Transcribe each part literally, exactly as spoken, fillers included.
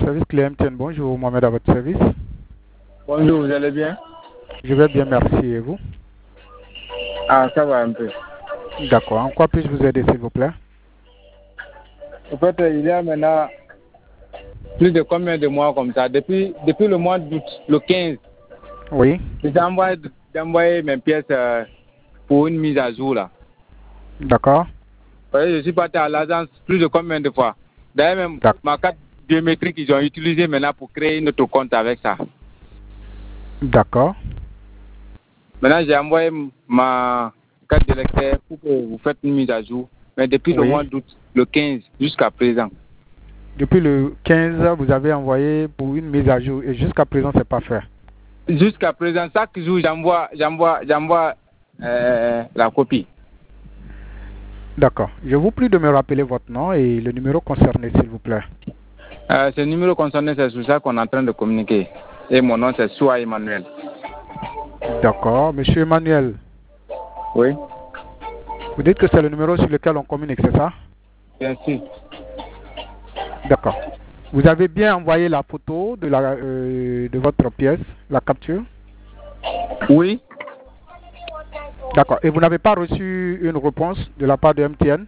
service client M T N. Bonjour, Mohamed à votre service. Bonjour, vous allez bien? Je vais bien, merci. Et vous? Ah, ça va un peu. D'accord. En quoi puis-je vous aider, s'il vous plaît? En fait, il y a maintenant plus de combien de mois comme ça? Depuis, depuis le mois d'août, le quinze. Oui. J'ai envoyé, j'ai envoyé mes pièces euh, pour une mise à jour là. D'accord. Je suis parti à l'agence plus de combien de fois? D'ailleurs, même ma carte biométrique, ils ont utilisé maintenant pour créer notre compte avec ça. D'accord. Maintenant, j'ai envoyé ma carte d'électeur pour que vous faites une mise à jour. Mais depuis Oui. le mois d'août, le quinze, jusqu'à présent. Depuis le quinze, vous avez envoyé pour une mise à jour et jusqu'à présent, c'est pas fait. Jusqu'à présent, chaque jour, j'envoie, j'envoie, j'envoie euh, la copie. D'accord. Je vous prie de me rappeler votre nom et le numéro concerné, s'il vous plaît. Euh, ce numéro concerné, c'est sur ça qu'on est en train de communiquer. Et mon nom, c'est Soua Emmanuel. D'accord. Monsieur Emmanuel. Oui. Vous dites que c'est le numéro sur lequel on communique, c'est ça? Bien sûr. D'accord. Vous avez bien envoyé la photo de, la, euh, de votre pièce, la capture? Oui. D'accord. Et vous n'avez pas reçu une réponse de la part de M T N?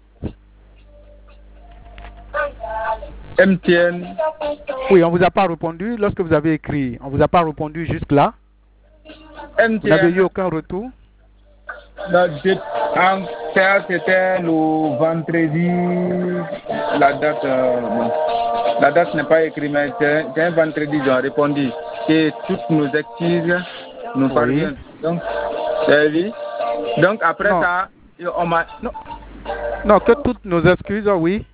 M T N. Oui, on ne vous a pas répondu lorsque vous avez écrit. On ne vous a pas répondu jusque-là? M T N. Vous n'avez eu aucun retour? Non, c'était le vendredi. La date, euh, bon. La date n'est pas écrite, mais c'est un vendredi, ils ont répondu que toutes nos excuses nous Oui. parviennent. Donc, oui. Donc après non. ça, on m'a... Non. non, que toutes nos excuses, oui.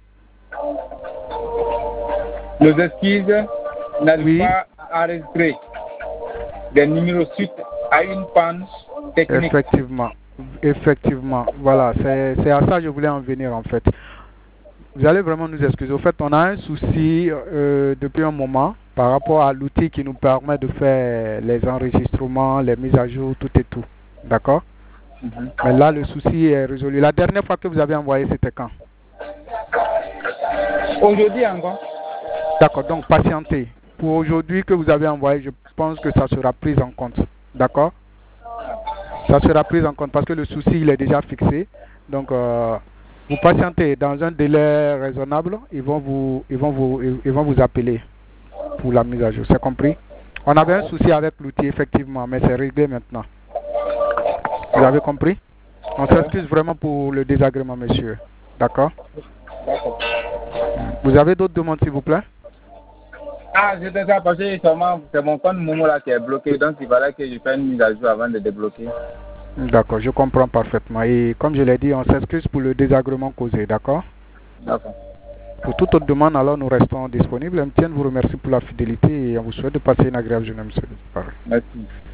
Nos excuses n'arrivent oui. pas à enregistrer des numéros suite à une panne technique. Effectivement. Effectivement. Voilà, c'est à ça que je voulais en venir en fait. Vous allez vraiment nous excuser. Au fait, on a un souci euh, depuis un moment par rapport à l'outil qui nous permet de faire les enregistrements, les mises à jour, tout et tout. D'accord? Mm-hmm. Mais là, le souci est résolu. La dernière fois que vous avez envoyé, c'était quand? Aujourd'hui encore. D'accord, donc patientez. Pour aujourd'hui que vous avez envoyé, je pense que ça sera pris en compte. D'accord? Ça sera pris en compte parce que le souci, il est déjà fixé. Donc, euh, vous patientez dans un délai raisonnable, ils vont vous, ils vont vous, ils vont vous appeler pour la mise à jour. C'est compris? On avait un souci avec l'outil, effectivement, mais c'est réglé maintenant. Vous avez compris? On s'excuse vraiment pour le désagrément, monsieur. D'accord? Vous avez d'autres demandes, s'il vous plaît? Ah, c'était ça, parce que c'est mon compte Momo là qui est bloqué, donc il fallait que je fasse une mise à jour avant de débloquer. D'accord, je comprends parfaitement. Et comme je l'ai dit, on s'excuse pour le désagrément causé, d'accord? D'accord. Pour toute autre demande, alors nous restons disponibles. M T N vous remercie pour la fidélité et on vous souhaite de passer une agréable journée, monsieur. Merci.